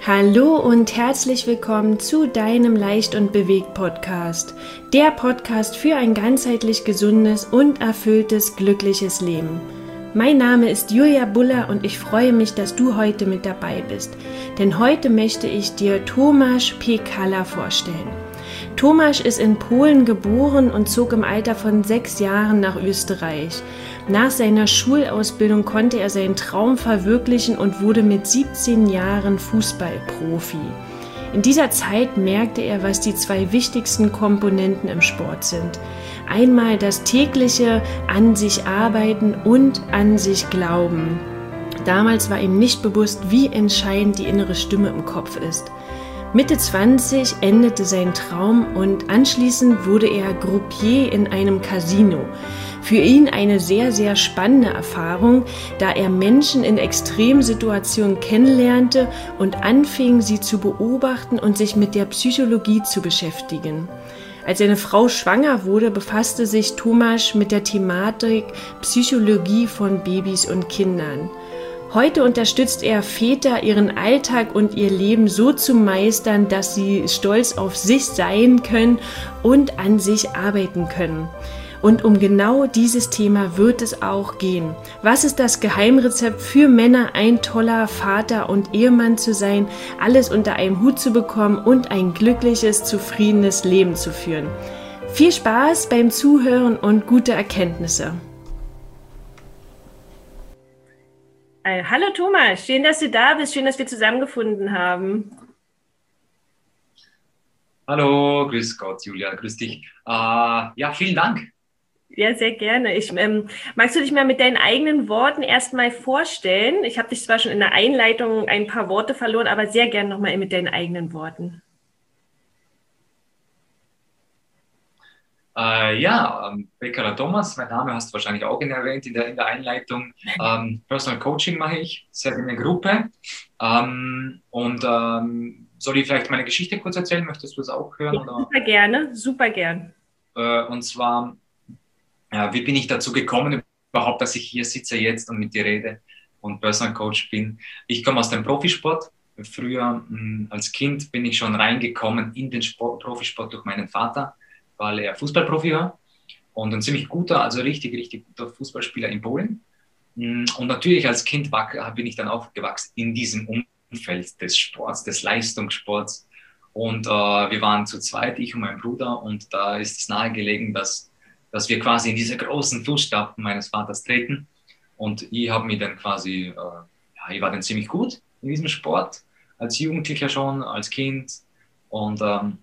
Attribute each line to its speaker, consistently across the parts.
Speaker 1: Hallo und herzlich willkommen zu deinem Leicht und bewegt Podcast. Der Podcast für ein ganzheitlich gesundes und erfülltes, glückliches Leben. Mein Name ist Julia Buller und ich freue mich, dass du heute mit dabei bist. Denn heute möchte ich dir Tomasz Pekala vorstellen. Tomasz ist in Polen geboren und zog im Alter von 6 Jahren nach Österreich. Nach seiner Schulausbildung konnte er seinen Traum verwirklichen und wurde mit 17 Jahren Fußballprofi. In dieser Zeit merkte er, was die 2 wichtigsten Komponenten im Sport sind. Einmal das tägliche an sich arbeiten und an sich glauben. Damals war ihm nicht bewusst, wie entscheidend die innere Stimme im Kopf ist. Mitte 20 endete sein Traum und anschließend wurde er Croupier in einem Casino. Für ihn eine sehr, sehr spannende Erfahrung, da er Menschen in Extremsituationen kennenlernte und anfing, sie zu beobachten und sich mit der Psychologie zu beschäftigen. Als seine Frau schwanger wurde, befasste sich Tomasz mit der Thematik Psychologie von Babys und Kindern. Heute unterstützt er Väter, ihren Alltag und ihr Leben so zu meistern, dass sie stolz auf sich sein können und an sich arbeiten können. Und um genau dieses Thema wird es auch gehen. Was ist das Geheimrezept für Männer, ein toller Vater und Ehemann zu sein, alles unter einem Hut zu bekommen und ein glückliches, zufriedenes Leben zu führen? Viel Spaß beim Zuhören und gute Erkenntnisse. Hallo Tomasz, schön, dass du da bist, schön, dass wir zusammengefunden haben.
Speaker 2: Hallo, grüß Gott, Julia, grüß dich. Ja, vielen Dank.
Speaker 1: Ja, sehr gerne. Magst du dich mal mit deinen eigenen Worten erstmal vorstellen? Ich habe dich zwar schon in der Einleitung ein paar Worte verloren, aber sehr gerne nochmal mit deinen eigenen Worten.
Speaker 2: Pekala Tomasz, mein Name hast du wahrscheinlich auch erwähnt in der Einleitung. Personal Coaching mache ich, sehr in der Gruppe. Soll ich vielleicht meine Geschichte kurz erzählen? Möchtest du das auch hören?
Speaker 1: Ja, oder? Super gerne, super gern.
Speaker 2: Und zwar, wie bin ich dazu gekommen, überhaupt, dass ich hier sitze jetzt und mit dir rede und Personal Coach bin? Ich komme aus dem Profisport. Früher als Kind bin ich schon reingekommen in den Profisport durch meinen Vater, weil er Fußballprofi war und ein ziemlich guter, also richtig, richtig guter Fußballspieler in Polen. Und natürlich als Kind bin ich dann aufgewachsen in diesem Umfeld des Sports, des Leistungssports. Und wir waren zu zweit, ich und mein Bruder, und da ist es nahegelegen, dass wir quasi in diese großen Fußstapfen meines Vaters treten. Und ich habe mich dann quasi, ich war dann ziemlich gut in diesem Sport, als Jugendlicher schon, als Kind. Und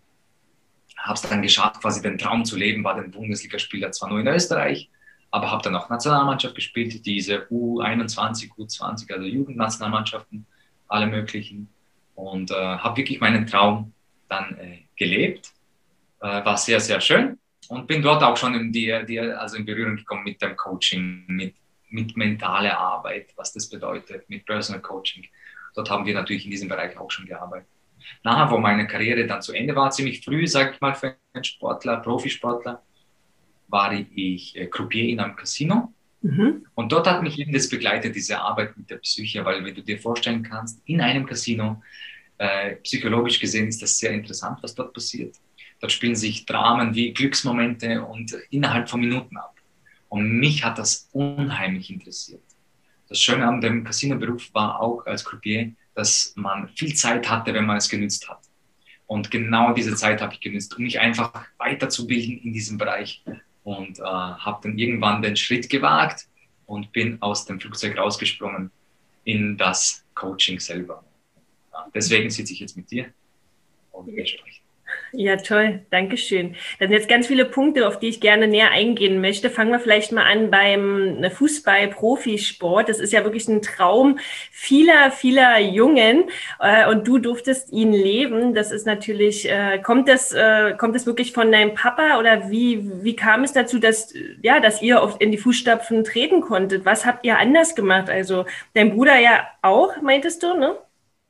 Speaker 2: habe es dann geschafft, quasi den Traum zu leben, war dann Bundesligaspieler, zwar nur in Österreich, aber habe dann auch Nationalmannschaft gespielt, diese U21, U20, also Jugendnationalmannschaften, alle möglichen. Und habe wirklich meinen Traum dann gelebt. War sehr, sehr schön. Und bin dort auch schon in Berührung gekommen mit dem Coaching, mit mentaler Arbeit, was das bedeutet, mit Personal Coaching. Dort haben wir natürlich in diesem Bereich auch schon gearbeitet. Nachher, wo meine Karriere dann zu Ende war, ziemlich früh, sage ich mal, für einen Sportler, Profisportler, war ich Croupier in einem Casino. Mhm. Und dort hat mich eben das begleitet, diese Arbeit mit der Psyche, weil, wenn du dir vorstellen kannst, in einem Casino, psychologisch gesehen ist das sehr interessant, was dort passiert. Dort spielen sich Dramen wie Glücksmomente und innerhalb von Minuten ab. Und mich hat das unheimlich interessiert. Das Schöne an dem Casino-Beruf war auch als Croupier, dass man viel Zeit hatte, wenn man es genützt hat. Und genau diese Zeit habe ich genützt, um mich einfach weiterzubilden in diesem Bereich. Und habe dann irgendwann den Schritt gewagt und bin aus dem Flugzeug rausgesprungen in das Coaching selber. Ja, deswegen sitze ich jetzt mit dir und wir sprechen.
Speaker 1: Ja, toll. Dankeschön. Das sind jetzt ganz viele Punkte, auf die ich gerne näher eingehen möchte. Fangen wir vielleicht mal an beim Fußball-Profisport. Das ist ja wirklich ein Traum vieler, vieler Jungen. Und du durftest ihn leben. Das ist natürlich, kommt das wirklich von deinem Papa oder wie kam es dazu, dass ihr in die Fußstapfen treten konntet? Was habt ihr anders gemacht? Also dein Bruder ja auch, meintest du, ne?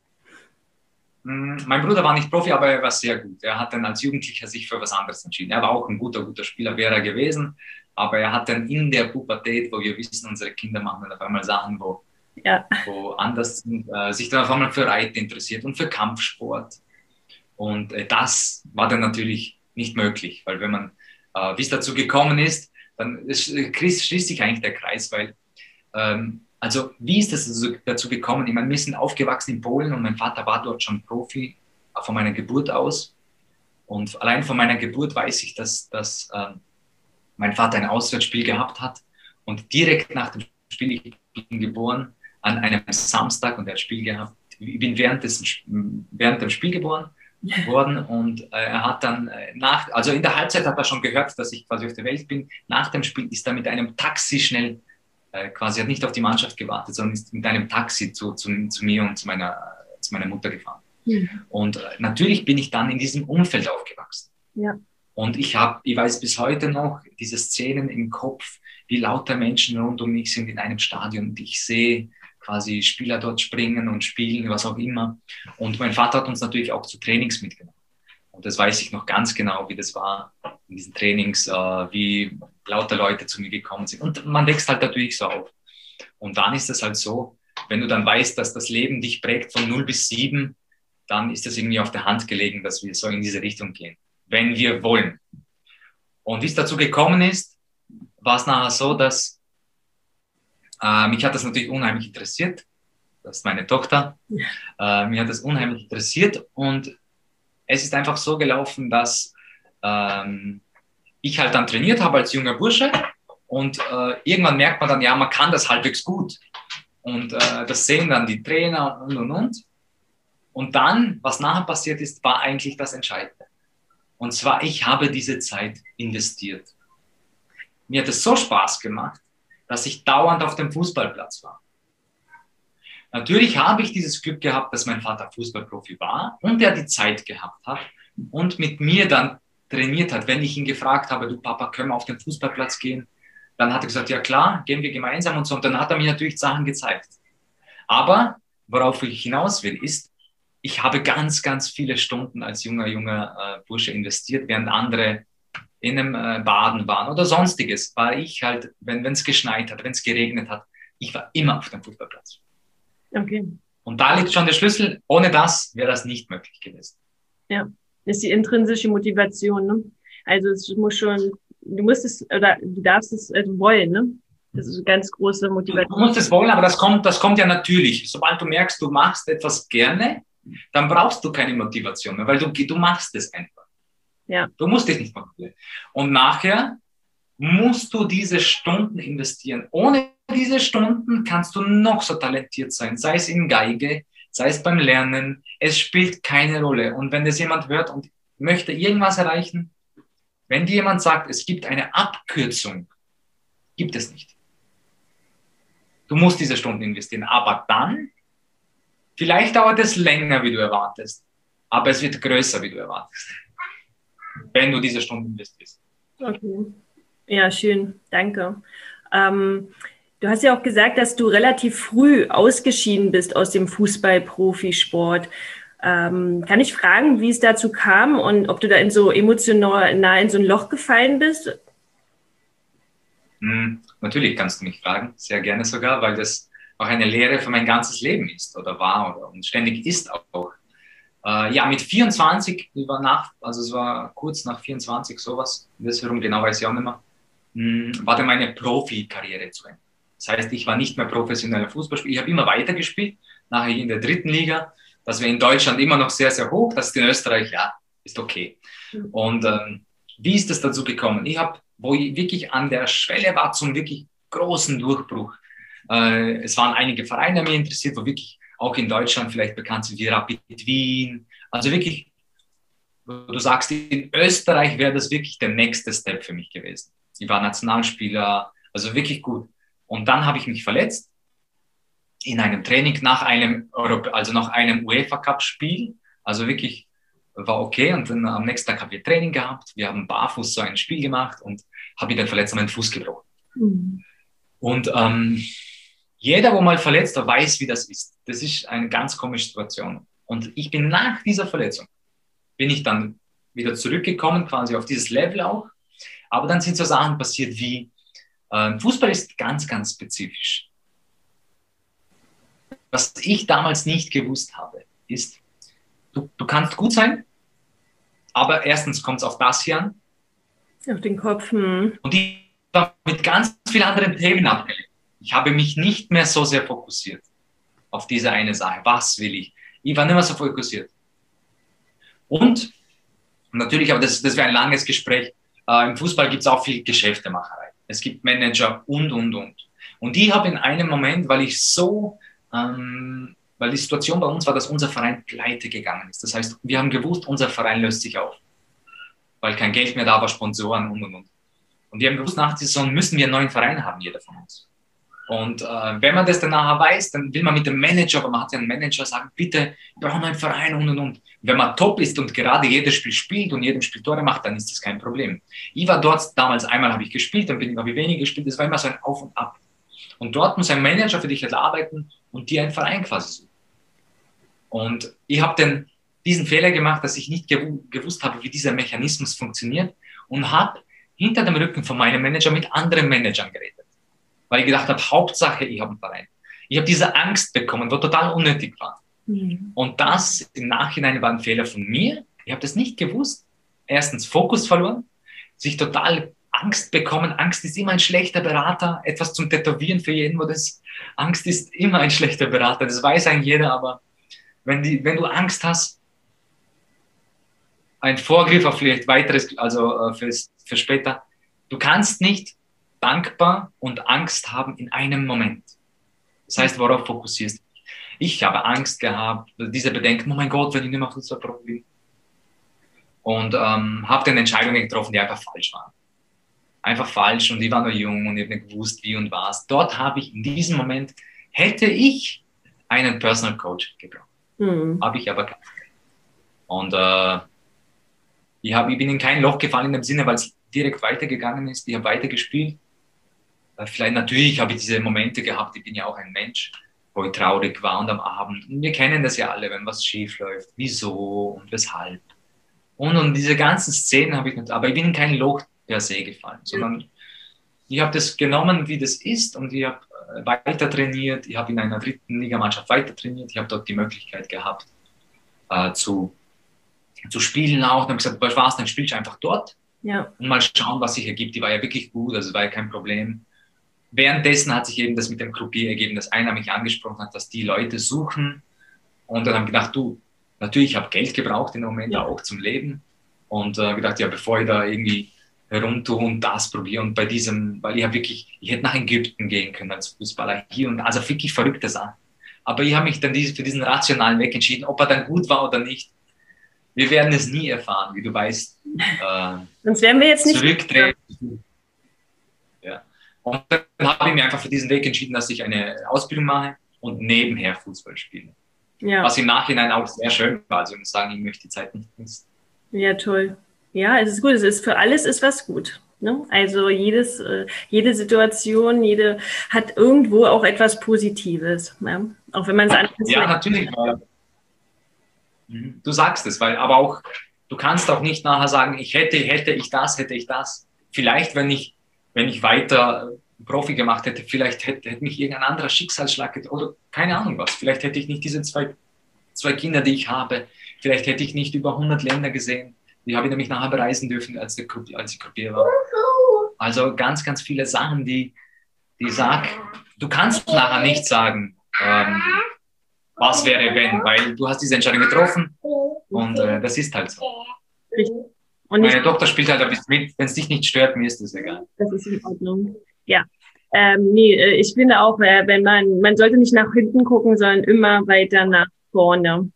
Speaker 2: Mein Bruder war nicht Profi, aber er war sehr gut. Er hat dann als Jugendlicher sich für was anderes entschieden. Er war auch ein guter Spieler, wäre er gewesen. Aber er hat dann in der Pubertät, wo wir wissen, unsere Kinder machen dann auf einmal Sachen, wo
Speaker 1: Ja.
Speaker 2: woanders sind, sich dann auf einmal für Reiten interessiert und für Kampfsport. Und das war dann natürlich nicht möglich, weil wenn man, wie es dazu gekommen ist, dann schließt sich eigentlich der Kreis, weil, also wie ist es dazu gekommen? Ich meine, wir sind aufgewachsen in Polen und mein Vater war dort schon Profi von meiner Geburt aus. Und allein von meiner Geburt weiß ich, dass mein Vater ein Auswärtsspiel gehabt hat und direkt nach dem Spiel, ich bin geboren an einem Samstag und er hat Spiel gehabt. Ich bin während dem Spiel geboren worden und er hat dann also in der Halbzeit hat er schon gehört, dass ich quasi auf der Welt bin. Nach dem Spiel ist er mit einem Taxi schnell, quasi hat nicht auf die Mannschaft gewartet, sondern ist mit einem Taxi zu mir und zu meiner Mutter gefahren. Mhm. Und natürlich bin ich dann in diesem Umfeld aufgewachsen. Ja. Und ich weiß bis heute noch diese Szenen im Kopf, wie lauter Menschen rund um mich sind in einem Stadion. Und ich sehe quasi Spieler dort springen und spielen, was auch immer. Und mein Vater hat uns natürlich auch zu Trainings mitgenommen. Und das weiß ich noch ganz genau, wie das war in diesen Trainings, wie lauter Leute zu mir gekommen sind. Und man wächst halt natürlich so auf. Und dann ist es halt so, wenn du dann weißt, dass das Leben dich prägt von 0 bis 7, dann ist das irgendwie auf der Hand gelegen, dass wir so in diese Richtung gehen, wenn wir wollen. Und wie es dazu gekommen ist, war es nachher so, dass mich hat das natürlich unheimlich interessiert. Das ist meine Tochter. Mich hat das unheimlich interessiert und es ist einfach so gelaufen, dass ich halt dann trainiert habe als junger Bursche und irgendwann merkt man dann, ja, man kann das halbwegs gut. Und das sehen dann die Trainer und. Und dann, was nachher passiert ist, war eigentlich das Entscheidende. Und zwar, ich habe diese Zeit investiert. Mir hat es so Spaß gemacht, dass ich dauernd auf dem Fußballplatz war. Natürlich habe ich dieses Glück gehabt, dass mein Vater Fußballprofi war und er die Zeit gehabt hat und mit mir dann trainiert hat. Wenn ich ihn gefragt habe, du Papa, können wir auf den Fußballplatz gehen? Dann hat er gesagt, ja klar, gehen wir gemeinsam und so. Und dann hat er mir natürlich Sachen gezeigt. Aber worauf ich hinaus will, ist, ich habe ganz, ganz viele Stunden als junger Bursche investiert, während andere in einem Baden waren oder sonstiges, war ich halt, wenn es geschneit hat, wenn es geregnet hat, ich war immer auf dem Fußballplatz. Okay. Und da liegt schon der Schlüssel. Ohne das wäre das nicht möglich gewesen.
Speaker 1: Ja, das ist die intrinsische Motivation, ne? Also es muss schon, du musst es oder du darfst es wollen, ne? Das ist eine ganz große Motivation.
Speaker 2: Du musst es wollen, aber das kommt ja natürlich. Sobald du merkst, du machst etwas gerne, dann brauchst du keine Motivation mehr, weil du machst es einfach. Ja. Du musst dich nicht motivieren. Und nachher musst du diese Stunden investieren. Ohne diese Stunden kannst du noch so talentiert sein, sei es in Geige, sei es beim Lernen. Es spielt keine Rolle. Und wenn das jemand hört und möchte irgendwas erreichen, wenn dir jemand sagt, es gibt eine Abkürzung, gibt es nicht. Du musst diese Stunden investieren. Aber dann, vielleicht dauert es länger, wie du erwartest, aber es wird größer, wie du erwartest, wenn du diese Stunden investierst.
Speaker 1: Okay. Ja, schön. Danke. Du hast ja auch gesagt, dass du relativ früh ausgeschieden bist aus dem Fußball-Profisport. Kann ich fragen, wie es dazu kam und ob du da emotional nah in so ein Loch gefallen bist?
Speaker 2: Natürlich kannst du mich fragen, sehr gerne sogar, weil das auch eine Lehre für mein ganzes Leben ist oder war und ständig ist auch. Ja, mit 24, also es war kurz nach 24, sowas, das herum genau weiß ich auch nicht mehr, war dann meine Profikarriere zu Ende. Das heißt, ich war nicht mehr professioneller Fußballspieler, ich habe immer weitergespielt, nachher in der 3. Liga, das wäre in Deutschland immer noch sehr, sehr hoch, das ist in Österreich, ja, ist okay. Und wie ist es dazu gekommen? Wo ich wirklich an der Schwelle war zum wirklich großen Durchbruch. Es waren einige Vereine mir interessiert, wo wirklich auch in Deutschland vielleicht bekannt sind wie Rapid Wien. Also wirklich, du sagst, in Österreich wäre das wirklich der nächste Step für mich gewesen. Ich war Nationalspieler, also wirklich gut. Und dann habe ich mich verletzt in einem Training nach einem UEFA-Cup-Spiel. Also wirklich war okay. Und dann am nächsten Tag haben wir Training gehabt. Wir haben barfuß so ein Spiel gemacht und habe ich dann verletzt an meinen Fuß gebrochen. Mhm. Und jeder, wo mal verletzt war, weiß, wie das ist. Das ist eine ganz komische Situation. Und ich bin nach dieser Verletzung, bin ich dann wieder zurückgekommen, quasi auf dieses Level auch. Aber dann sind so Sachen passiert wie, Fußball ist ganz, ganz spezifisch. was ich damals nicht gewusst habe, ist, du kannst gut sein, aber erstens kommt es auf das hier an.
Speaker 1: Auf den Kopf. Hm.
Speaker 2: Und ich war mit ganz vielen anderen Themen abgelenkt. Ich habe mich nicht mehr so sehr fokussiert auf diese eine Sache. Was will ich? Ich war nicht mehr so fokussiert. Und natürlich, aber das wäre ein langes Gespräch, im Fußball gibt es auch viel Geschäftemacherei. Es gibt Manager und. Und ich habe in einem Moment, weil die Situation bei uns war, dass unser Verein pleite gegangen ist. Das heißt, wir haben gewusst, unser Verein löst sich auf, weil kein Geld mehr da war, Sponsoren und. Und wir haben gewusst, nach der Saison müssen wir einen neuen Verein haben, jeder von uns. Und wenn man das dann nachher weiß, dann will man mit dem Manager, aber man hat ja einen Manager, sagen, bitte, wir brauchen einen Verein und. Wenn man top ist und gerade jedes Spiel spielt und jedem Spiel Tore macht, dann ist das kein Problem. Ich war dort damals, einmal habe ich gespielt, dann habe ich weniger gespielt, das war immer so ein Auf und Ab. Und dort muss ein Manager für dich halt arbeiten und dir einen Verein quasi suchen. Und ich habe diesen Fehler gemacht, dass ich nicht gewusst habe, wie dieser Mechanismus funktioniert und habe hinter dem Rücken von meinem Manager mit anderen Managern geredet. Weil ich gedacht habe, Hauptsache, ich habe einen Verein. Ich habe diese Angst bekommen, wo total unnötig war. Mhm. Und das im Nachhinein war ein Fehler von mir. Ich habe das nicht gewusst. Erstens Fokus verloren, sich total Angst bekommen. Angst ist immer ein schlechter Berater. Etwas zum Tätowieren für jeden, wo das Angst ist immer ein schlechter Berater. Das weiß eigentlich jeder, aber wenn du Angst hast, ein Vorgriff auf vielleicht weiteres, also für später, du kannst nicht dankbar und Angst haben in einem Moment. Das heißt, worauf fokussierst du dich? Ich habe Angst gehabt, diese Bedenken, oh mein Gott, wenn ich nicht mehr Fußballprofi bin. Und habe dann Entscheidungen getroffen, die einfach falsch waren. Einfach falsch und ich war noch jung und ich habe nicht gewusst, wie und was. Dort habe ich in diesem Moment, hätte ich einen Personal Coach gebraucht. Mhm. Habe ich aber keinen. Und ich bin in kein Loch gefallen in dem Sinne, weil es direkt weitergegangen ist. Ich habe weitergespielt. Vielleicht natürlich habe ich diese Momente gehabt, ich bin ja auch ein Mensch, wo ich traurig war und am Abend. Und wir kennen das ja alle, wenn was schief läuft. Wieso und weshalb. Und diese ganzen Szenen habe ich nicht, aber ich bin in kein Loch per se gefallen, sondern ich habe das genommen, wie das ist und ich habe weiter trainiert. Ich habe in einer 3. Ligamannschaft weiter trainiert. Ich habe dort die Möglichkeit gehabt, zu spielen auch. Dann habe ich gesagt, bei Spaß, dann spielst du einfach dort und mal schauen, was sich ergibt. Die war ja wirklich gut, also war ja kein Problem. Währenddessen hat sich eben das mit dem Croupier ergeben, dass einer mich angesprochen hat, dass die Leute suchen. Und dann habe ich gedacht, natürlich, ich habe Geld gebraucht im Moment auch zum Leben. Und gedacht, ja, bevor ich da irgendwie herumtue und das probiere und bei diesem, weil ich hätte nach Ägypten gehen können als Fußballer hier und also wirklich verrückte Sachen. Aber ich habe mich dann für diesen rationalen Weg entschieden, ob er dann gut war oder nicht. Wir werden es nie erfahren, wie du weißt.
Speaker 1: Sonst wären wir jetzt nicht
Speaker 2: zurückdrehen. Ja. Und dann habe ich mir einfach für diesen Weg entschieden, dass ich eine Ausbildung mache und nebenher Fußball spiele. Ja. Was im Nachhinein auch sehr schön war. Also ich muss sagen, ich möchte die Zeit nicht missen.
Speaker 1: Ja, toll. Ja, es ist gut. Es ist für alles ist was gut. Ne? Also jede Situation, hat irgendwo auch etwas Positives. Ja? Auch wenn man es anders
Speaker 2: ja, natürlich. Du sagst es, aber auch, du kannst auch nicht nachher sagen, hätte ich das. Vielleicht, wenn ich weiter Profi gemacht hätte, vielleicht hätte mich irgendein anderer Schicksalsschlag oder keine Ahnung was. Vielleicht hätte ich nicht diese zwei Kinder, die ich habe. Vielleicht hätte ich nicht über 100 Länder gesehen. Die habe ich nämlich nachher bereisen dürfen, als ich Croupier war. Also ganz, ganz viele Sachen, die du kannst nachher nicht sagen, was wäre wenn, weil du hast diese Entscheidung getroffen und das ist halt so. Und meine Tochter spielt halt ein bisschen mit, wenn es dich nicht stört, mir ist das egal.
Speaker 1: Das ist in Ordnung, ja. Ich finde auch, wenn man sollte nicht nach hinten gucken, sondern immer weiter nach vorne.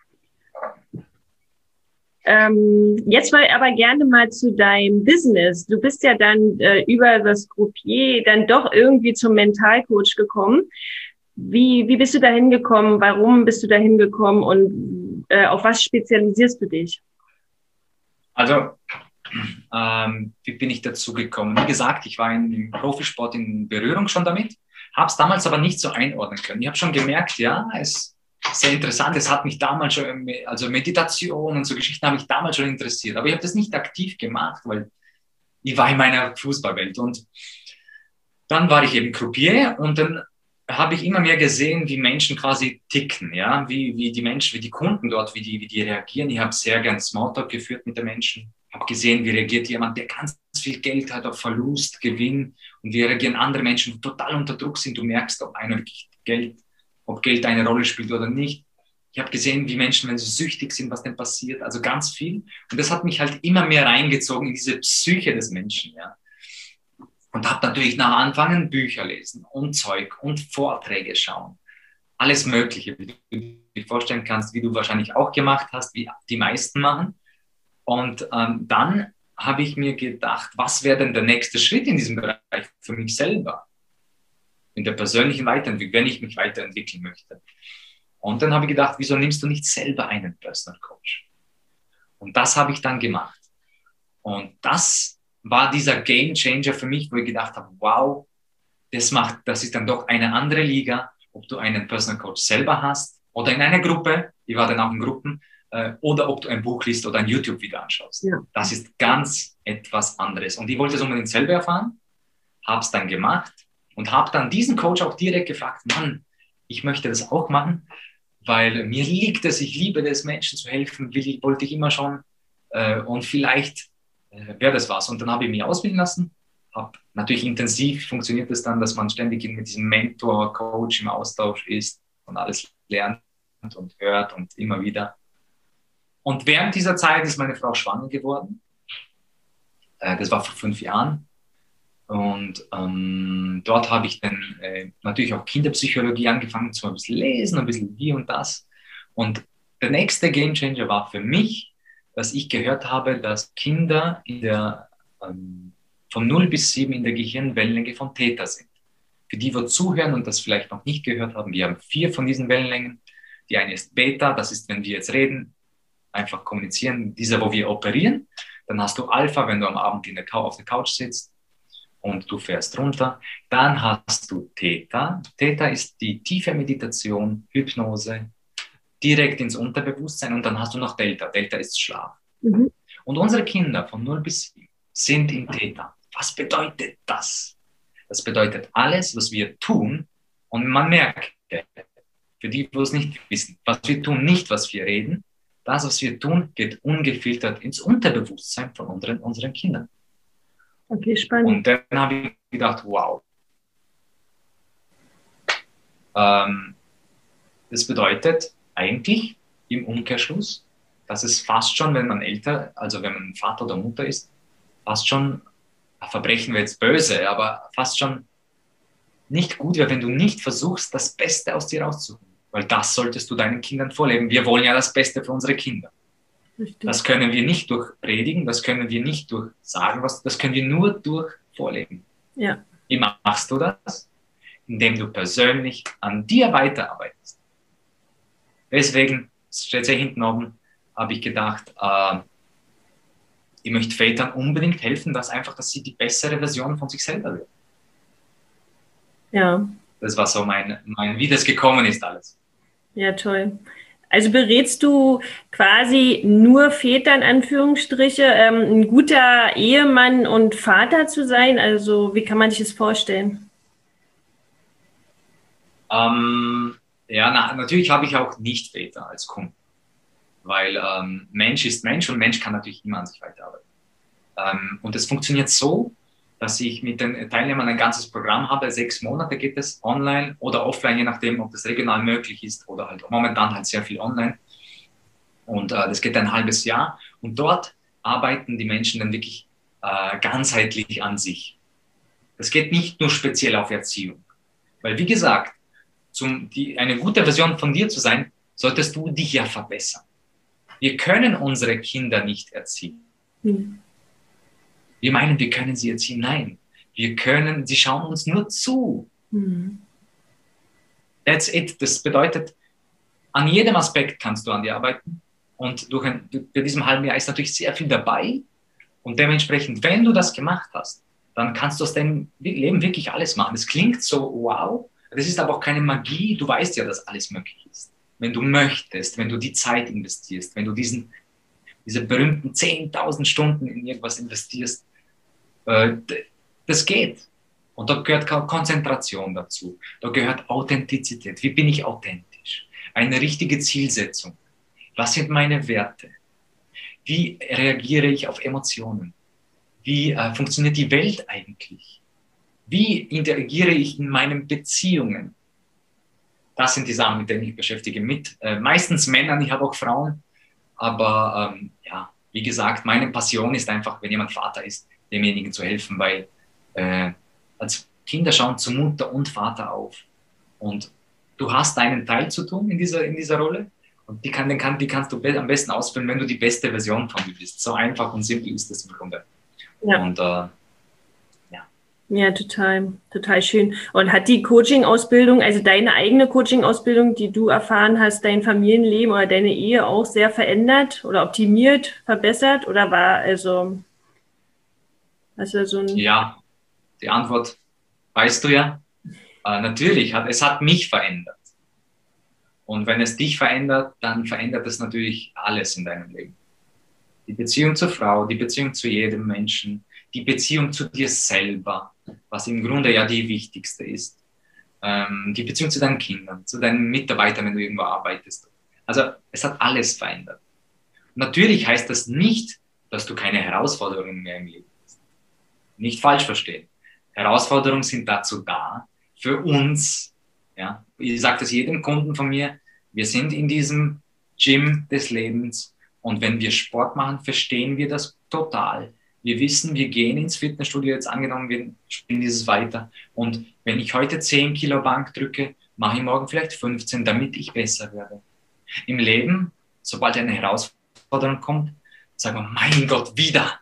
Speaker 1: Jetzt mal aber gerne mal zu deinem Business. Du bist ja dann über das Croupier dann doch irgendwie zum Mentalcoach gekommen. Wie bist du da hingekommen? Warum bist du da hingekommen? Und auf was spezialisierst du dich?
Speaker 2: Also, wie bin ich dazu gekommen? Wie gesagt, ich war im Profisport in Berührung schon damit, habe es damals aber nicht so einordnen können. Ich habe schon gemerkt, ja, es sehr interessant. Es hat mich damals schon, also Meditation und so Geschichten haben mich damals schon interessiert. Aber ich habe das nicht aktiv gemacht, weil ich war in meiner Fußballwelt. Und dann war ich eben Croupier und dann habe ich immer mehr gesehen, wie Menschen quasi ticken, ja, wie die Menschen, wie die Kunden dort, wie die reagieren. Ich habe sehr gern Smalltalk geführt mit den Menschen, habe gesehen, wie reagiert jemand, der ganz viel Geld hat auf Verlust, Gewinn, und wie reagieren andere Menschen, die total unter Druck sind. Du merkst, ob Geld eine Rolle spielt oder nicht. Ich habe gesehen, wie Menschen, wenn sie süchtig sind, was denn passiert, also ganz viel. Und das hat mich halt immer mehr reingezogen in diese Psyche des Menschen, ja. Und habe natürlich nach angefangen, Bücher lesen und Zeug und Vorträge schauen. Alles Mögliche, wie du dir vorstellen kannst, wie du wahrscheinlich auch gemacht hast, wie die meisten machen. Und dann habe ich mir gedacht, was wäre denn der nächste Schritt in diesem Bereich für mich selber? In der persönlichen Weiterentwicklung, wenn ich mich weiterentwickeln möchte. Und dann habe ich gedacht, wieso nimmst du nicht selber einen Personal Coach? Und das habe ich dann gemacht. Und das war dieser Game Changer für mich, wo ich gedacht habe, wow, das ist dann doch eine andere Liga, ob du einen Personal Coach selber hast oder in einer Gruppe, ich war dann auch in Gruppen, oder ob du ein Buch liest oder ein YouTube-Video anschaust. Ja. Das ist ganz etwas anderes. Und ich wollte es unbedingt selber erfahren, habe es dann gemacht und habe dann diesen Coach auch direkt gefragt, Mann, ich möchte das auch machen, weil mir liegt es, ich liebe es, Menschen zu helfen, wollte ich immer schon, und vielleicht wäre das was. Und dann habe ich mich ausbilden lassen, habe natürlich intensiv funktioniert es dann, dass man ständig mit diesem Mentor, Coach im Austausch ist und alles lernt und hört und immer wieder. Und während dieser Zeit ist meine Frau schwanger geworden. Das war vor 5 Jahren. Und dort habe ich dann natürlich auch Kinderpsychologie angefangen, zu ein bisschen lesen, ein bisschen wie und das. Und der nächste Gamechanger war für mich, dass ich gehört habe, dass Kinder von 0 bis 7 in der Gehirnwellenlänge von Theta sind. Für die, die zuhören und das vielleicht noch nicht gehört haben, wir haben 4 von diesen Wellenlängen. Die eine ist Beta, das ist, wenn wir jetzt reden, einfach kommunizieren, dieser, wo wir operieren. Dann hast du Alpha, wenn du am Abend auf der Couch sitzt und du fährst runter. Dann hast du Theta. Theta ist die tiefe Meditation, Hypnose, direkt ins Unterbewusstsein, und dann hast du noch Delta. Delta ist Schlaf. Mhm. Und unsere Kinder von 0 bis 7 sind in Theta. Was bedeutet das? Das bedeutet alles, was wir tun, und man merkt, für die, die es nicht wissen, was wir tun, nicht was wir reden, das, was wir tun, geht ungefiltert ins Unterbewusstsein von unseren Kindern.
Speaker 1: Okay, spannend.
Speaker 2: Und dann habe ich gedacht, wow. Das bedeutet eigentlich im Umkehrschluss, dass es fast schon, wenn man wenn man Vater oder Mutter ist, fast schon, Verbrechen wäre jetzt böse, aber fast schon nicht gut wäre, wenn du nicht versuchst, das Beste aus dir rauszuholen. Weil das solltest du deinen Kindern vorleben. Wir wollen ja das Beste für unsere Kinder. Richtig. Das können wir nicht durch Predigen, das können wir nicht durch Sagen, das können wir nur durch Vorleben. Ja. Wie machst du das? Indem du persönlich an dir weiterarbeitest. Deswegen, das steht ja hinten oben, habe ich gedacht, ich möchte Vätern unbedingt helfen, dass sie die bessere Version von sich selber wird.
Speaker 1: Ja.
Speaker 2: Das war so wie das gekommen ist alles.
Speaker 1: Ja, toll. Also berätst du quasi nur Väter in Anführungsstriche, ein guter Ehemann und Vater zu sein? Also wie kann man sich das vorstellen?
Speaker 2: Natürlich habe ich auch Nicht-Väter als Kunden, weil Mensch ist Mensch und Mensch kann natürlich immer an sich weiterarbeiten. Und es funktioniert so, dass ich mit den Teilnehmern ein ganzes Programm habe. 6 Monate geht es, online oder offline, je nachdem, ob das regional möglich ist oder halt momentan halt sehr viel online. Und das geht ein halbes Jahr. Und dort arbeiten die Menschen dann wirklich ganzheitlich an sich. Das geht nicht nur speziell auf Erziehung. Weil, wie gesagt, eine gute Version von dir zu sein, solltest du dich ja verbessern. Wir können unsere Kinder nicht erziehen. Wir meinen, wir können sie erziehen. Nein, sie schauen uns nur zu. That's it. Das bedeutet, an jedem Aspekt kannst du an dir arbeiten. Und bei diesem halben Jahr ist natürlich sehr viel dabei. Und dementsprechend, wenn du das gemacht hast, dann kannst du aus deinem Leben wirklich alles machen. Das klingt so, wow. Das ist aber auch keine Magie. Du weißt ja, dass alles möglich ist. Wenn du möchtest, wenn du die Zeit investierst, wenn du diese berühmten 10.000 Stunden in irgendwas investierst, das geht. Und da gehört Konzentration dazu. Da gehört Authentizität. Wie bin ich authentisch? Eine richtige Zielsetzung. Was sind meine Werte? Wie reagiere ich auf Emotionen? Wie funktioniert die Welt eigentlich? Wie interagiere ich in meinen Beziehungen? Das sind die Sachen, mit denen ich beschäftige. Mit meistens Männern, ich habe auch Frauen. Aber ja, wie gesagt, meine Passion ist einfach, wenn jemand Vater ist, demjenigen zu helfen, weil als Kinder schauen zu Mutter und Vater auf. Und du hast deinen Teil zu tun in dieser Rolle. Und die kannst du am besten ausfüllen, wenn du die beste Version von dir bist. So einfach und simpel ist das im Grunde.
Speaker 1: Ja.
Speaker 2: Und
Speaker 1: ja, total, total schön. Und hat die Coaching-Ausbildung, also deine eigene Coaching-Ausbildung, die du erfahren hast, dein Familienleben oder deine Ehe auch sehr verändert oder optimiert, verbessert? Oder hast du so ein...
Speaker 2: Ja, die Antwort weißt du ja. Natürlich, es hat mich verändert. Und wenn es dich verändert, dann verändert es natürlich alles in deinem Leben. Die Beziehung zur Frau, die Beziehung zu jedem Menschen, die Beziehung zu dir selber, was im Grunde ja die wichtigste ist. Die Beziehung zu deinen Kindern, zu deinen Mitarbeitern, wenn du irgendwo arbeitest. Also es hat alles verändert. Natürlich heißt das nicht, dass du keine Herausforderungen mehr im Leben hast. Nicht falsch verstehen. Herausforderungen sind dazu da, für uns. Ja? Ich sage das jedem Kunden von mir, wir sind in diesem Gym des Lebens und wenn wir Sport machen, verstehen wir das total. Wir wissen, wir gehen ins Fitnessstudio, jetzt angenommen, wir spielen dieses weiter. Und wenn ich heute 10 Kilo Bank drücke, mache ich morgen vielleicht 15, damit ich besser werde. Im Leben, sobald eine Herausforderung kommt, sagen wir, mein Gott, wieder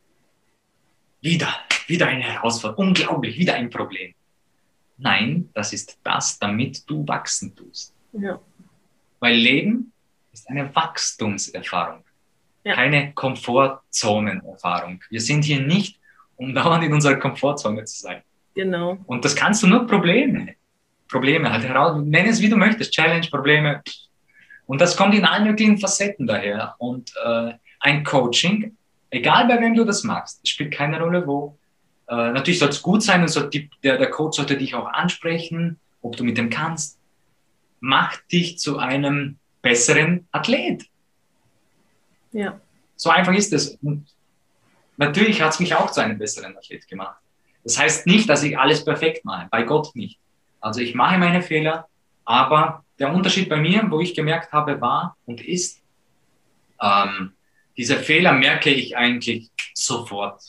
Speaker 2: eine Herausforderung, unglaublich, wieder ein Problem. Nein, das ist das, damit du wachsen tust.
Speaker 1: Ja.
Speaker 2: Weil Leben ist eine Wachstumserfahrung. Ja. Keine Komfortzonenerfahrung. Wir sind hier nicht, um dauernd in unserer Komfortzone zu sein.
Speaker 1: Genau.
Speaker 2: Und das kannst du nur Probleme halt heraus, nenn es wie du möchtest, Challenge, Probleme. Und das kommt in allen möglichen Facetten daher. Und ein Coaching, egal bei wem du das machst, es spielt keine Rolle, wo. Natürlich soll es gut sein und der Coach sollte dich auch ansprechen, ob du mit dem kannst. Macht dich zu einem besseren Athlet.
Speaker 1: Ja.
Speaker 2: So einfach ist es. Und natürlich hat es mich auch zu einem besseren Athlet gemacht. Das heißt nicht, dass ich alles perfekt mache. Bei Gott nicht. Also ich mache meine Fehler, aber der Unterschied bei mir, wo ich gemerkt habe, war und ist, diese Fehler merke ich eigentlich sofort.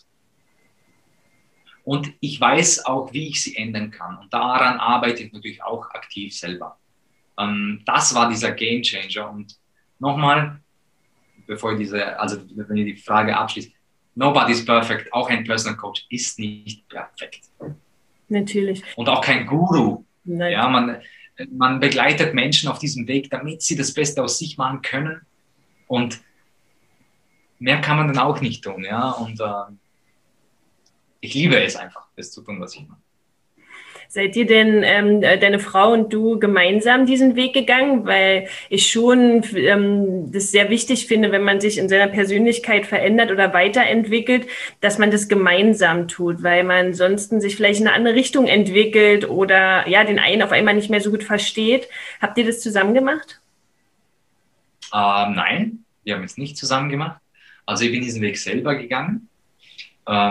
Speaker 2: Und ich weiß auch, wie ich sie ändern kann. Und daran arbeite ich natürlich auch aktiv selber. Das war dieser Game Changer. Und nochmal, wenn ihr die Frage abschließt, nobody's perfect. Auch ein Personal Coach ist nicht perfekt.
Speaker 1: Natürlich.
Speaker 2: Und auch kein Guru.
Speaker 1: Nein.
Speaker 2: Ja, man begleitet Menschen auf diesem Weg, damit sie das Beste aus sich machen können. Und mehr kann man dann auch nicht tun. Ja? Und ich liebe es einfach, das zu tun, was ich mache.
Speaker 1: Seid ihr denn, deine Frau und du, gemeinsam diesen Weg gegangen? Weil ich schon das sehr wichtig finde, wenn man sich in seiner Persönlichkeit verändert oder weiterentwickelt, dass man das gemeinsam tut, weil man sonst sich vielleicht in eine andere Richtung entwickelt oder ja, den einen auf einmal nicht mehr so gut versteht. Habt ihr das zusammen gemacht?
Speaker 2: Nein, wir haben es nicht zusammen gemacht. Also ich bin diesen Weg selber gegangen. Ja,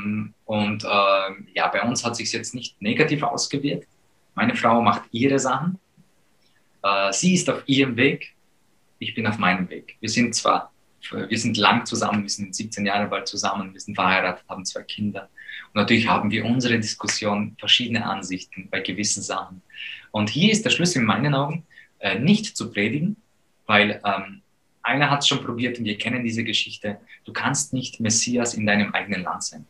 Speaker 2: bei uns hat sich jetzt nicht negativ ausgewirkt. Meine Frau macht ihre Sachen. Sie ist auf ihrem Weg. Ich bin auf meinem Weg. Wir sind lang zusammen, wir sind 17 Jahre bald zusammen, wir sind verheiratet, haben 2 Kinder. Und natürlich haben wir unsere Diskussion, verschiedene Ansichten bei gewissen Sachen. Und hier ist der Schlüssel in meinen Augen, nicht zu predigen, weil einer hat es schon probiert und wir kennen diese Geschichte. Du kannst nicht Messias in deinem eigenen Land sein.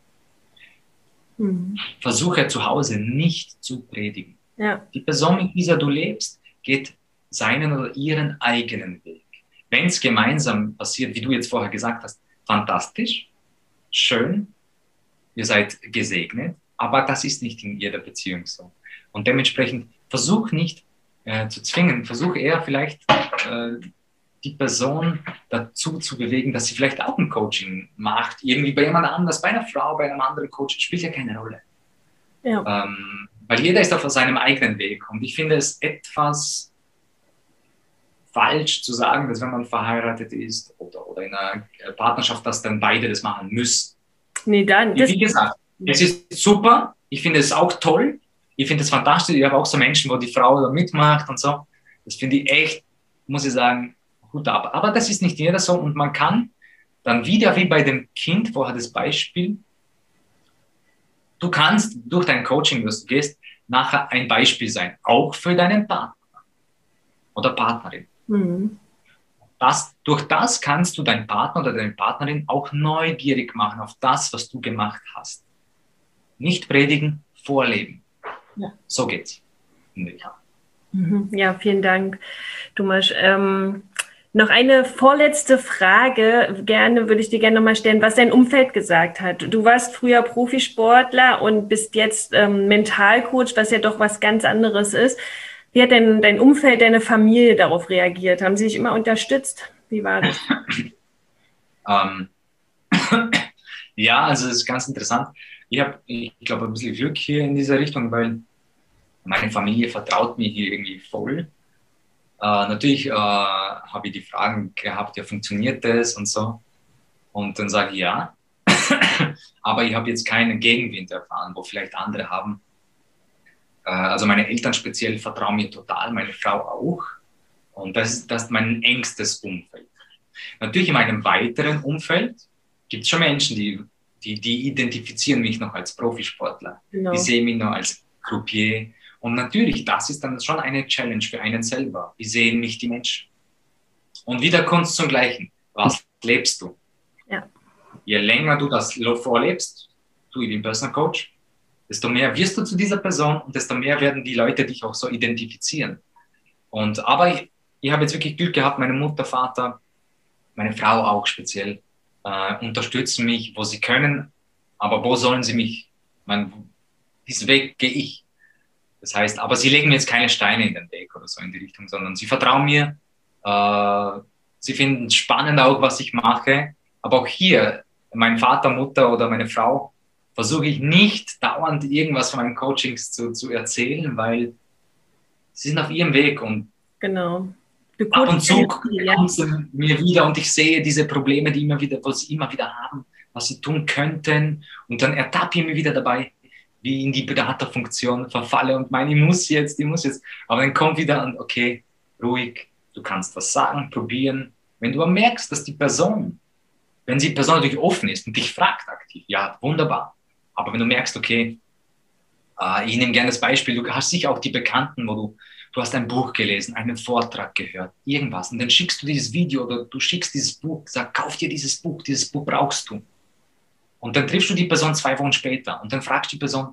Speaker 2: Versuche zu Hause nicht zu predigen.
Speaker 1: Ja.
Speaker 2: Die Person, mit dieser du lebst, geht seinen oder ihren eigenen Weg. Wenn es gemeinsam passiert, wie du jetzt vorher gesagt hast, fantastisch, schön, ihr seid gesegnet, aber das ist nicht in jeder Beziehung so. Und dementsprechend versuch nicht zu zwingen, versuch eher vielleicht die Person dazu zu bewegen, dass sie vielleicht auch ein Coaching macht, irgendwie bei jemand anders, bei einer Frau, bei einem anderen Coach, spielt ja keine Rolle.
Speaker 1: Ja.
Speaker 2: Weil jeder ist auf seinem eigenen Weg. Und ich finde es etwas falsch zu sagen, dass wenn man verheiratet ist oder in einer Partnerschaft, dass dann beide das machen müssen.
Speaker 1: Nee, dann.
Speaker 2: Wie gesagt, es ist super. Ich finde es auch toll. Ich finde es fantastisch. Ich habe auch so Menschen, wo die Frau da mitmacht und so. Das finde ich echt, muss ich sagen, Hut ab. Aber das ist nicht jeder so. Und man kann dann wieder wie bei dem Kind, vorher das Beispiel, du kannst durch dein Coaching, das du gehst, nachher ein Beispiel sein. Auch für deinen Partner oder Partnerin.
Speaker 1: Mhm.
Speaker 2: Durch das kannst du deinen Partner oder deine Partnerin auch neugierig machen auf das, was du gemacht hast. Nicht predigen, vorleben.
Speaker 1: Ja.
Speaker 2: So geht's.
Speaker 1: Ja, vielen Dank, Thomas. Noch eine vorletzte Frage. Würde ich dir gerne nochmal stellen, was dein Umfeld gesagt hat. Du warst früher Profisportler und bist jetzt Mentalcoach, was ja doch was ganz anderes ist. Wie hat denn dein Umfeld, deine Familie darauf reagiert? Haben sie dich immer unterstützt? Wie war das?
Speaker 2: Ja, also das ist ganz interessant. Ich glaube, ein bisschen Glück hier in dieser Richtung, weil meine Familie vertraut mir hier irgendwie voll. Natürlich habe ich die Fragen gehabt, ja, funktioniert das und so. Und dann sage ich ja. Aber ich habe jetzt keinen Gegenwind erfahren, wo vielleicht andere haben. Also meine Eltern speziell vertrauen mir total, meine Frau auch. Und das ist mein engstes Umfeld. Natürlich in meinem weiteren Umfeld gibt es schon Menschen, die identifizieren mich noch als Profisportler. Genau. Die sehen mich noch als Croupier. Und natürlich, das ist dann schon eine Challenge für einen selber. Wie sehen mich die Menschen? Und wieder Kunst zum Gleichen. Was lebst du?
Speaker 1: Ja.
Speaker 2: Je länger du das vorlebst, ich bin Personal Coach, desto mehr wirst du zu dieser Person und desto mehr werden die Leute dich auch so identifizieren. Aber ich habe jetzt wirklich Glück gehabt, meine Mutter, Vater, meine Frau auch speziell, unterstützen mich, wo sie können, aber wo sollen sie mich? Diesen Weg gehe ich. Das heißt, aber sie legen mir jetzt keine Steine in den Weg oder so in die Richtung, sondern sie vertrauen mir, sie finden es spannend auch, was ich mache, aber auch hier, mein Vater, Mutter oder meine Frau, versuche ich nicht dauernd irgendwas von meinen Coachings zu erzählen, weil sie sind auf ihrem Weg und
Speaker 1: genau.
Speaker 2: Ab und zu kommen sie mir wieder und ich sehe diese Probleme, was sie immer wieder haben, was sie tun könnten. Und dann ertappe ich mich wieder dabei, wie in die Beraterfunktion verfalle und meine, ich muss jetzt. Aber dann kommt wieder an, okay, ruhig, du kannst was sagen, probieren. Wenn du aber merkst, dass die Person natürlich offen ist und dich fragt aktiv, ja, wunderbar. Aber wenn du merkst, okay, ich nehme gerne das Beispiel, du hast sicher auch die Bekannten, wo du hast ein Buch gelesen, einen Vortrag gehört, irgendwas. Und dann schickst du dieses Video oder du schickst dieses Buch, sag, kauf dir dieses Buch brauchst du. Und dann triffst du die Person 2 Wochen später und dann fragst die Person,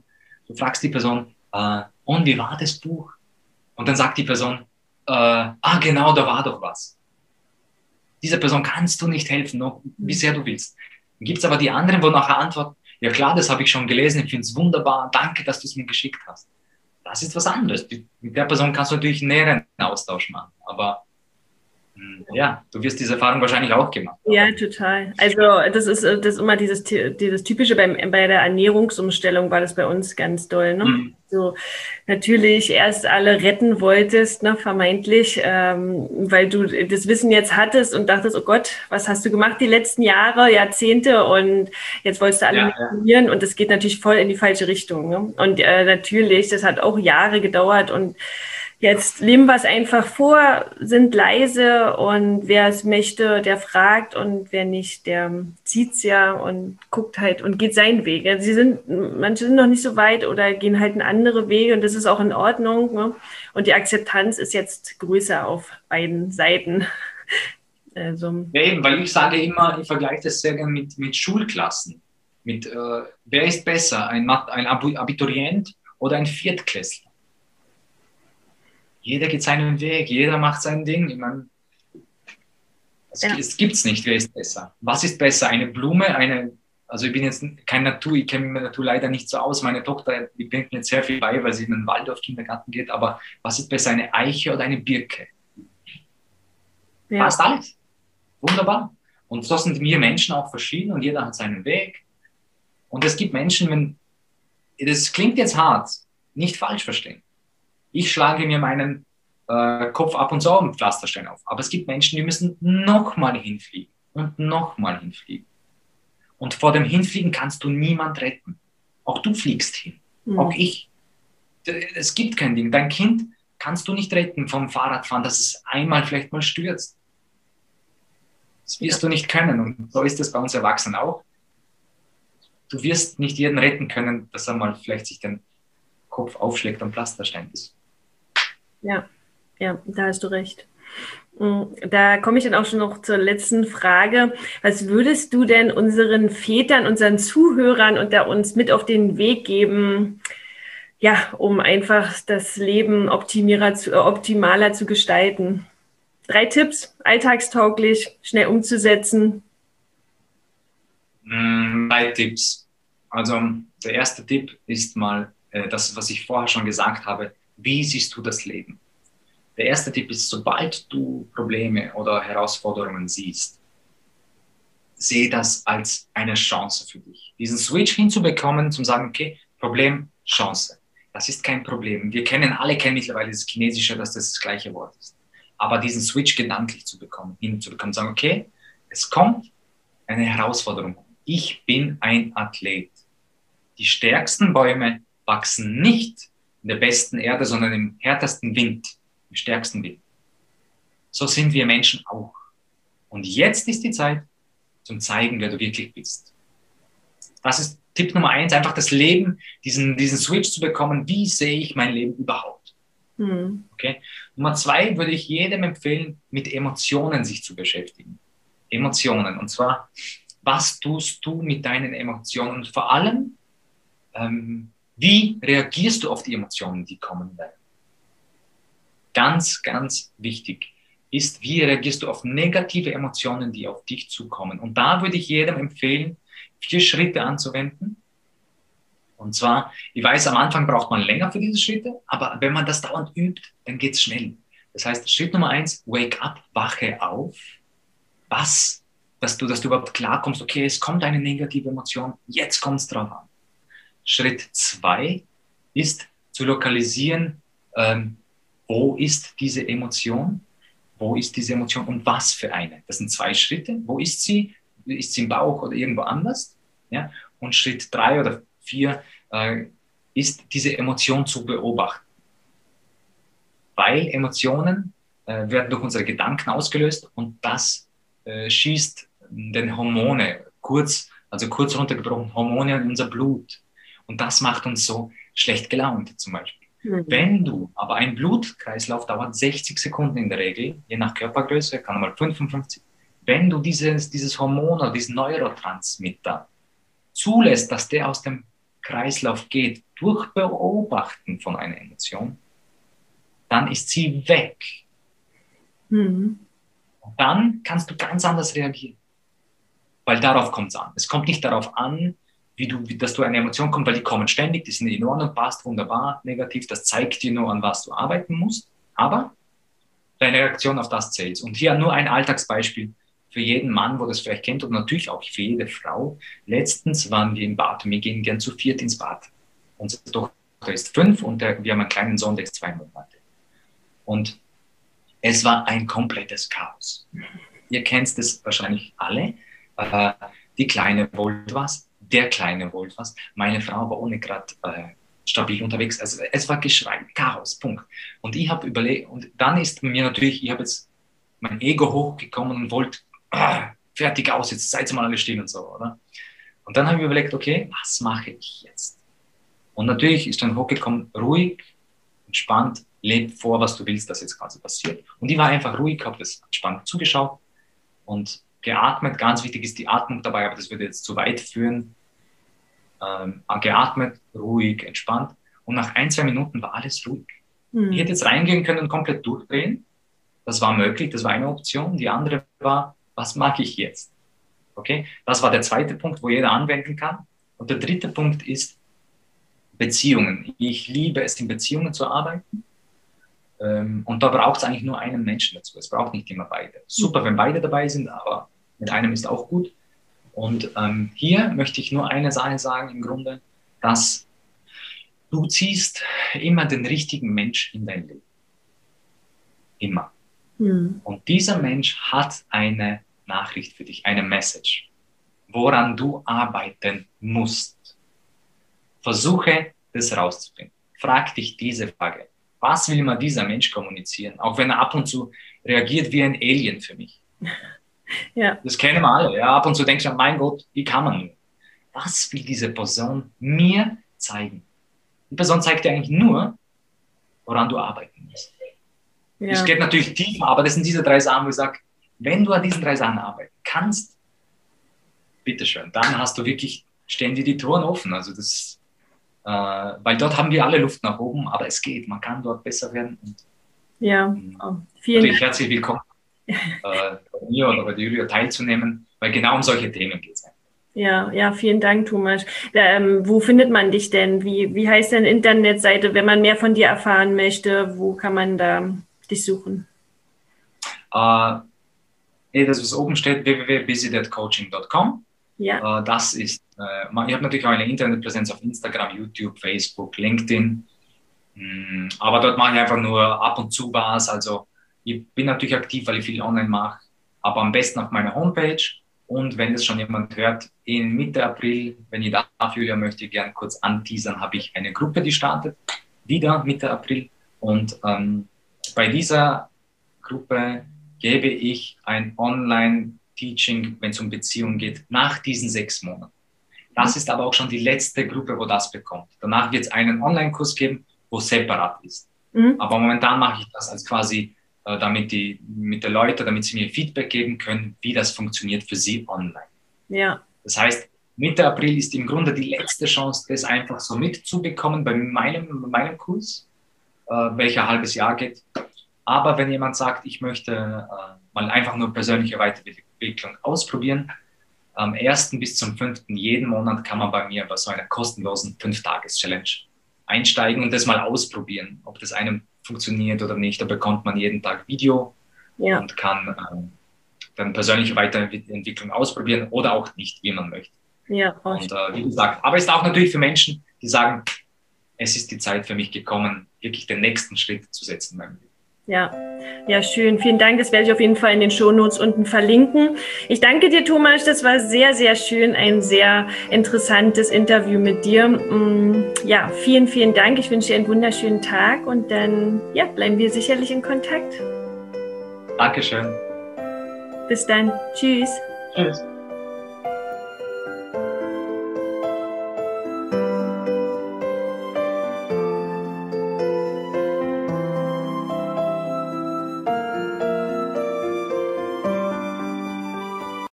Speaker 2: und wie war das Buch? Und dann sagt die Person, genau, da war doch was. Dieser Person kannst du nicht helfen, noch wie sehr du willst. Dann gibt es aber die anderen, wo nachher antworten, ja klar, das habe ich schon gelesen, ich finde es wunderbar, danke, dass du es mir geschickt hast. Das ist was anderes. Mit der Person kannst du natürlich einen näheren Austausch machen, aber ja, du wirst diese Erfahrung wahrscheinlich auch gemacht haben.
Speaker 1: Ja, total. Also das ist immer dieses Typische bei der Ernährungsumstellung war das bei uns ganz doll. Ne? So natürlich erst alle retten wolltest, ne, vermeintlich, weil du das Wissen jetzt hattest und dachtest, oh Gott, was hast du gemacht die letzten Jahre, Jahrzehnte und jetzt wolltest du alle manipulieren und das geht natürlich voll in die falsche Richtung. Ne? Und natürlich, das hat auch Jahre gedauert und jetzt leben wir es einfach vor, sind leise und wer es möchte, der fragt und wer nicht, der zieht's ja und guckt halt und geht seinen Weg. Also manche sind noch nicht so weit oder gehen halt in andere Wege und das ist auch in Ordnung. Ne? Und die Akzeptanz ist jetzt größer auf beiden Seiten. Also.
Speaker 2: Ja, eben, weil ich sage immer, ich vergleiche das sehr gerne mit Schulklassen. Wer ist besser, ein Abiturient oder ein Viertklässler? Jeder geht seinen Weg, jeder macht sein Ding. Ich meine, es gibt's nicht, wer ist besser. Was ist besser? Eine Blume, also ich bin jetzt kein Natur, ich kenne mich mit Natur leider nicht so aus. Meine Tochter, die bringt mir jetzt sehr viel bei, weil sie in den Waldorf-Kindergarten geht. Aber was ist besser, eine Eiche oder eine Birke? Ja. Passt alles. Wunderbar. Und so sind wir Menschen auch verschieden und jeder hat seinen Weg. Und es gibt Menschen, das klingt jetzt hart, nicht falsch verstehen. Ich schlage mir meinen Kopf ab und zu auf mit Pflasterstein auf. Aber es gibt Menschen, die müssen nochmal hinfliegen und nochmal hinfliegen. Und vor dem Hinfliegen kannst du niemand retten. Auch du fliegst hin. Auch ich. Es gibt kein Ding. Dein Kind kannst du nicht retten vom Fahrradfahren, dass es einmal vielleicht mal stürzt. Das wirst du nicht können. Und so ist es bei uns Erwachsenen auch. Du wirst nicht jeden retten können, dass er mal vielleicht sich den Kopf aufschlägt und Pflasterstein ist.
Speaker 1: Ja, da hast du recht. Da komme ich dann auch schon noch zur letzten Frage. Was würdest du denn unseren Vätern, unseren Zuhörern und da uns mit auf den Weg geben, ja, um einfach das Leben optimaler zu gestalten? 3 Tipps, alltagstauglich, schnell umzusetzen.
Speaker 2: 3 Tipps. Also der erste Tipp ist mal das, was ich vorher schon gesagt habe. Wie siehst du das Leben? Der erste Tipp ist, sobald du Probleme oder Herausforderungen siehst, sehe das als eine Chance für dich. Diesen Switch hinzubekommen, zum sagen, okay, Problem, Chance. Das ist kein Problem. Wir kennen mittlerweile das Chinesische, dass das gleiche Wort ist. Aber diesen Switch gedanklich hinzubekommen, sagen, okay, es kommt eine Herausforderung. Ich bin ein Athlet. Die stärksten Bäume wachsen nicht in der besten Erde, sondern im härtesten Wind, im stärksten Wind. So sind wir Menschen auch. Und jetzt ist die Zeit, zum Zeigen, wer du wirklich bist. Das ist Tipp Nummer 1, einfach das Leben, diesen Switch zu bekommen. Wie sehe ich mein Leben überhaupt? Okay. Nummer 2 würde ich jedem empfehlen, mit Emotionen sich zu beschäftigen. Emotionen. Und zwar, was tust du mit deinen Emotionen? Und vor allem, wie reagierst du auf die Emotionen, die kommen werden? Ganz, ganz wichtig ist, wie reagierst du auf negative Emotionen, die auf dich zukommen. Und da würde ich jedem empfehlen, 4 Schritte anzuwenden. Und zwar, ich weiß, am Anfang braucht man länger für diese Schritte, aber wenn man das dauernd übt, dann geht es schnell. Das heißt, Schritt Nummer 1, wake up, wache auf. Dass du überhaupt klarkommst, okay, es kommt eine negative Emotion, jetzt kommt es drauf an. Schritt 2 ist zu lokalisieren, wo ist diese Emotion? Wo ist diese Emotion und was für eine? Das sind 2 Schritte. Wo ist sie? Ist sie im Bauch oder irgendwo anders? Ja? Und Schritt 3 oder 4 ist, diese Emotion zu beobachten. Weil Emotionen werden durch unsere Gedanken ausgelöst und das schießt den Hormone, kurz runtergebrochen, Hormone in unser Blut. Und das macht uns so schlecht gelaunt zum Beispiel. Wenn du, aber ein Blutkreislauf dauert 60 Sekunden in der Regel, je nach Körpergröße, kann mal 55. Wenn du dieses Hormon oder diesen Neurotransmitter zulässt, dass der aus dem Kreislauf geht, durch Beobachten von einer Emotion, dann ist sie weg. Und dann kannst du ganz anders reagieren. Weil darauf kommt es an. Es kommt nicht darauf an, dass du eine Emotion kommst, weil die kommen ständig, die sind in Ordnung, passt wunderbar, negativ, das zeigt dir nur, an was du arbeiten musst, aber deine Reaktion auf das zählt. Und hier nur ein Alltagsbeispiel für jeden Mann, wo das vielleicht kennt und natürlich auch für jede Frau. Letztens waren wir im Bad und wir gehen gern zu 4 ins Bad. Unsere Tochter ist 5 und wir haben einen kleinen Sohn, der ist 2 Monate. Und es war ein komplettes Chaos. Ihr kennt es wahrscheinlich alle. Die Kleine wollte was, der Kleine wollte was. Meine Frau war ohne gerade stabil unterwegs. Also es war Geschrei, Chaos, Punkt. Und ich habe überlegt, und dann ist mir natürlich, ich habe jetzt mein Ego hochgekommen und wollte, fertig aus, jetzt seid ihr mal alle still und so, oder? Und dann habe ich überlegt, okay, was mache ich jetzt? Und natürlich ist dann hochgekommen, ruhig, entspannt, leb vor, was du willst, dass jetzt quasi passiert. Und ich war einfach ruhig, habe das entspannt zugeschaut und geatmet. Ganz wichtig ist die Atmung dabei, aber das würde jetzt zu weit führen. Geatmet, ruhig, entspannt. Und nach 1-2 Minuten war alles ruhig. Ich hätte jetzt reingehen können und komplett durchdrehen. Das war möglich, das war eine Option. Die andere war, was mache ich jetzt? Okay, das war der zweite Punkt, wo jeder anwenden kann. Und der dritte Punkt ist Beziehungen. Ich liebe es, in Beziehungen zu arbeiten. Und da braucht es eigentlich nur einen Menschen dazu. Es braucht nicht immer beide. Super, wenn beide dabei sind, aber mit einem ist auch gut. Und hier möchte ich nur eine Sache sagen im Grunde, dass Du ziehst immer den richtigen Mensch in dein Leben. Immer. Und dieser Mensch hat eine Nachricht für dich, eine Message, woran du arbeiten musst. Versuche, das rauszufinden. Frag dich diese Frage. Was will mir dieser Mensch kommunizieren? Auch wenn er ab und zu reagiert wie ein Alien für mich.
Speaker 1: Ja.
Speaker 2: Das kennen wir alle. Ja, ab und zu denkst du, mein Gott, wie kann man nur? Was will diese Person mir zeigen? Die Person zeigt dir eigentlich nur, woran du arbeiten musst. Ja. Es geht natürlich tiefer, aber das sind diese 3 Sachen, wo ich sage, wenn du an diesen 3 Sachen arbeiten kannst, bitteschön, dann hast du wirklich, stehen dir die Toren offen. Also das, weil dort haben wir alle Luft nach oben, aber es geht, man kann dort besser werden. Und,
Speaker 1: ja, vielen Dank.
Speaker 2: Herzlich willkommen, bei mir oder bei Julia teilzunehmen, weil genau um solche Themen geht es.
Speaker 1: Ja, vielen Dank, Thomas. Wo findet man dich denn? Wie heißt deine Internetseite, wenn man mehr von dir erfahren möchte? Wo kann man da dich suchen?
Speaker 2: Das, was oben steht, www.busydadcoaching.com.
Speaker 1: Ja.
Speaker 2: Das ist, ich habe natürlich auch eine Internetpräsenz auf Instagram, YouTube, Facebook, LinkedIn. Aber dort mache ich einfach nur ab und zu was. Also ich bin natürlich aktiv, weil ich viel online mache, aber am besten auf meiner Homepage. Und wenn das schon jemand hört, in Mitte April, wenn ihr dafür möchte ich gerne kurz anteasern, habe ich eine Gruppe, die startet, wieder Mitte April. Und bei dieser Gruppe gebe ich ein Online-Teaching, wenn es um Beziehungen geht, nach diesen 6 Monaten. Das ist aber auch schon die letzte Gruppe, wo das bekommt. Danach wird es einen Online-Kurs geben, wo separat ist. Aber momentan mache ich das als quasi damit die Leute, damit sie mir Feedback geben können, wie das funktioniert für sie online.
Speaker 1: Ja.
Speaker 2: Das heißt, Mitte April ist im Grunde die letzte Chance, das einfach so mitzubekommen bei meinem Kurs, welcher ein halbes Jahr geht. Aber wenn jemand sagt, ich möchte mal einfach nur persönliche Weiterentwicklung ausprobieren, am 1. bis zum 5. jeden Monat kann man bei mir bei so einer kostenlosen 5-Tages-Challenge einsteigen und das mal ausprobieren, ob das einem funktioniert oder nicht. Da bekommt man jeden Tag Video und kann dann persönliche Weiterentwicklung ausprobieren oder auch nicht, wie man möchte.
Speaker 1: Ja,
Speaker 2: und wie gesagt, aber es ist auch natürlich für Menschen, die sagen, es ist die Zeit für mich gekommen, wirklich den nächsten Schritt zu setzen in meinem Leben.
Speaker 1: Ja, schön. Vielen Dank. Das werde ich auf jeden Fall in den Shownotes unten verlinken. Ich danke dir, Thomas. Das war sehr, sehr schön. Ein sehr interessantes Interview mit dir. Ja, vielen, vielen Dank. Ich wünsche dir einen wunderschönen Tag und dann bleiben wir sicherlich in Kontakt.
Speaker 2: Dankeschön.
Speaker 1: Bis dann. Tschüss.
Speaker 2: Tschüss.